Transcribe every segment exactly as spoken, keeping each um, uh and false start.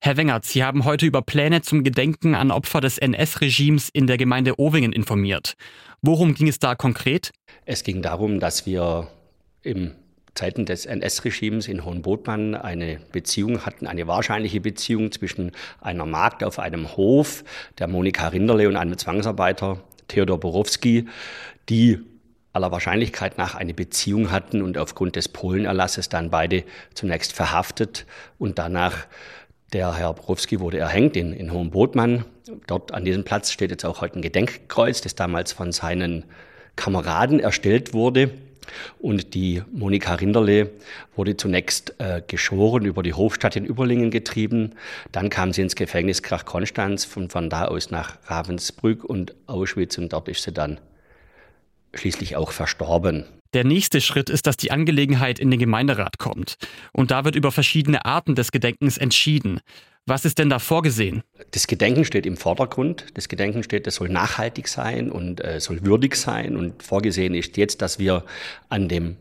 Herr Wengert, Sie haben heute über Pläne zum Gedenken an Opfer des N S-Regimes in der Gemeinde Owingen informiert. Worum ging es da konkret? Es ging darum, dass wir im Zeiten des N S-Regimes in Hohenbodmann eine Beziehung hatten, eine wahrscheinliche Beziehung zwischen einer Magd auf einem Hof, der Monika Rinderle, und einem Zwangsarbeiter, Theodor Borowski, die aller Wahrscheinlichkeit nach eine Beziehung hatten und aufgrund des Polenerlasses dann beide zunächst verhaftet und danach der Herr Borowski wurde erhängt in, in Hohenbodmann. Dort an diesem Platz steht jetzt auch heute ein Gedenkkreuz, das damals von seinen Kameraden erstellt wurde. Und die Monika Rinderle wurde zunächst äh, geschoren, über die Hofstatt in Überlingen getrieben. Dann kam sie ins Gefängnis Krach-Konstanz, von, von da aus nach Ravensbrück und Auschwitz, und dort ist sie dann schließlich auch verstorben. Der nächste Schritt ist, dass die Angelegenheit in den Gemeinderat kommt. Und da wird über verschiedene Arten des Gedenkens entschieden. Was ist denn da vorgesehen? Das Gedenken steht im Vordergrund. Das Gedenken steht, das soll nachhaltig sein und äh, soll würdig sein. Und vorgesehen ist jetzt, dass wir an dem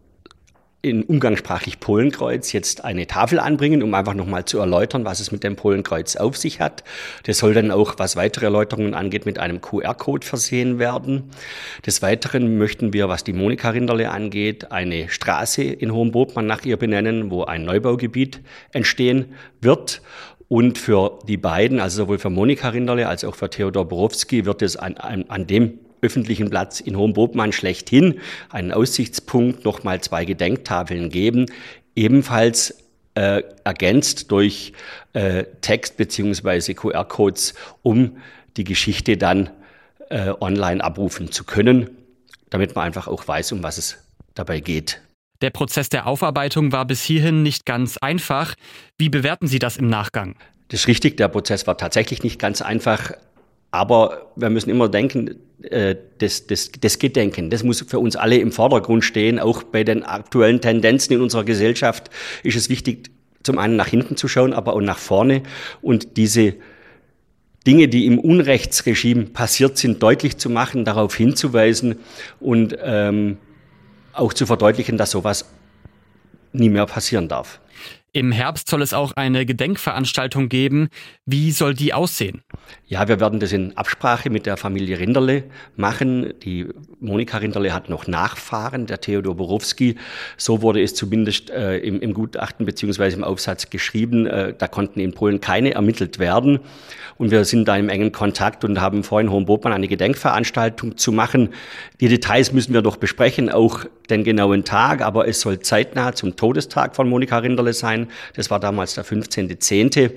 in umgangssprachlich Polenkreuz jetzt eine Tafel anbringen, um einfach nochmal zu erläutern, was es mit dem Polenkreuz auf sich hat. Das soll dann auch, was weitere Erläuterungen angeht, mit einem Q R-Code versehen werden. Des Weiteren möchten wir, was die Monika Rinderle angeht, eine Straße in Hohenbodmann nach ihr benennen, wo ein Neubaugebiet entstehen wird. Und für die beiden, also sowohl für Monika Rinderle als auch für Theodor Borowski, wird es an, an, an dem öffentlichen Platz in Hohenbodmann schlechthin einen Aussichtspunkt, nochmal zwei Gedenktafeln geben, ebenfalls äh, ergänzt durch äh, Text bzw. Q R-Codes, um die Geschichte dann äh, online abrufen zu können, damit man einfach auch weiß, um was es dabei geht. Der Prozess der Aufarbeitung war bis hierhin nicht ganz einfach. Wie bewerten Sie das im Nachgang? Das ist richtig, der Prozess war tatsächlich nicht ganz einfach. Aber wir müssen immer denken, das, das, das Gedenken, das muss für uns alle im Vordergrund stehen. Auch bei den aktuellen Tendenzen in unserer Gesellschaft ist es wichtig, zum einen nach hinten zu schauen, aber auch nach vorne. Und diese Dinge, die im Unrechtsregime passiert sind, deutlich zu machen, darauf hinzuweisen und ähm, auch zu verdeutlichen, dass sowas nie mehr passieren darf. Im Herbst soll es auch eine Gedenkveranstaltung geben. Wie soll die aussehen? Ja, wir werden das in Absprache mit der Familie Rinderle machen. Die Monika Rinderle hat noch Nachfahren, der Theodor Borowski. So wurde es zumindest äh, im, im Gutachten bzw. im Aufsatz geschrieben. Äh, da konnten in Polen keine ermittelt werden. Und wir sind da im engen Kontakt und haben vor, in Hohenbodmann eine Gedenkveranstaltung zu machen. Die Details müssen wir noch besprechen, auch den genauen Tag. Aber es soll zeitnah zum Todestag von Monika Rinderle sein. Das war damals der fünfzehnter zehnter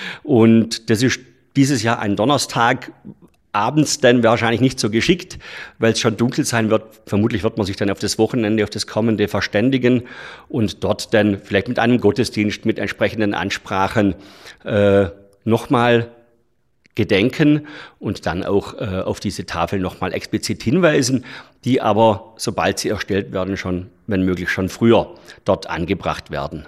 Und das ist dieses Jahr ein Donnerstag, abends dann wahrscheinlich nicht so geschickt, weil es schon dunkel sein wird. Vermutlich wird man sich dann auf das Wochenende, auf das kommende verständigen und dort dann vielleicht mit einem Gottesdienst, mit entsprechenden Ansprachen äh, nochmal gedenken und dann auch äh, auf diese Tafel nochmal explizit hinweisen, die aber, sobald sie erstellt werden, schon, wenn möglich, schon früher dort angebracht werden.